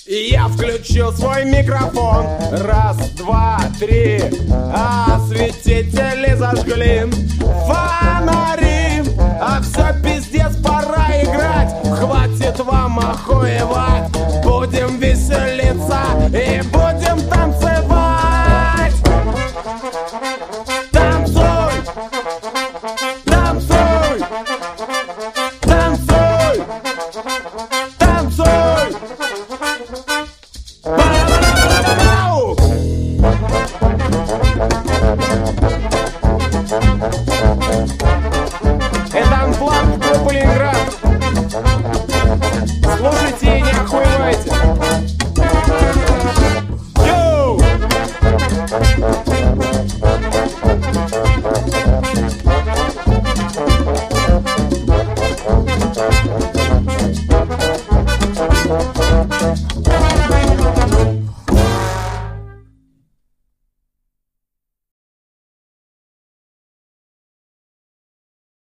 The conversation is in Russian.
И я включил свой микрофон. Раз, два, три. Осветители зажгли фонари. А все, пиздец, пора играть. Хватит вам охуевать. Будем веселиться и будем танцевать. Танцуй! Танцуй! Танцуй! Танцуй! Ба-ба-ба-ба-ба-бау! Это анфлаг группы Ленинград.